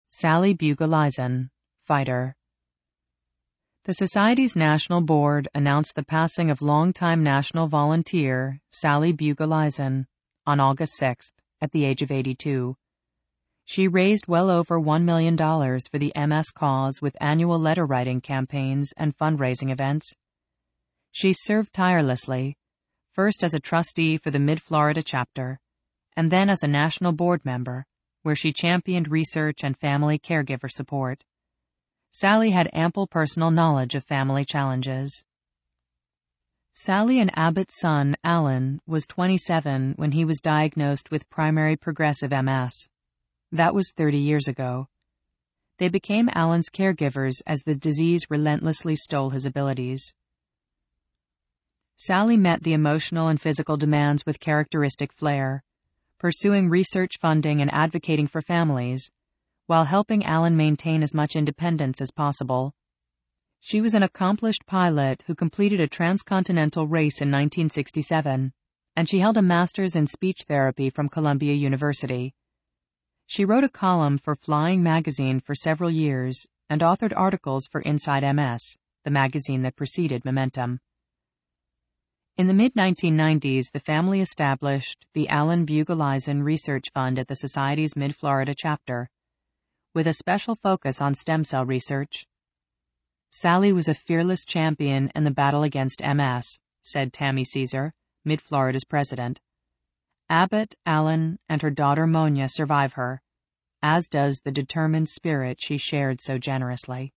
Sally Bugel-Eisen, fighter. The Society's National Board announced the passing of longtime national volunteer Sally Bugel-Eisen on August 6th at the age of 82. She raised well over $1 million for the MS cause with annual letter-writing campaigns and fundraising events. She served tirelessly, first as a trustee for the Mid-Florida chapter, and then as a national board member, where she championed research and family caregiver support. Sally had ample personal knowledge of family challenges. Sally and Abbott's son, Alan, was 27 when he was diagnosed with primary progressive MS. That was 30 years ago. They became Alan's caregivers as the disease relentlessly stole his abilities. Sally met the emotional and physical demands with characteristic flair, pursuing research funding and advocating for families, while helping Alan maintain as much independence as possible. She was an accomplished pilot who completed a transcontinental race in 1967, and she held a master's in speech therapy from Columbia University. She wrote a column for Flying Magazine for several years and authored articles for Inside MS, the magazine that preceded Momentum. In the mid-1990s, the family established the Alan Bugel-Eisen Research Fund at the Society's Mid-Florida chapter, with a special focus on stem cell research. Sally was a fearless champion in the battle against MS, said Tammy Caesar, Mid-Florida's president. Abbott, Alan, and her daughter Monia survive her, as does the determined spirit she shared so generously.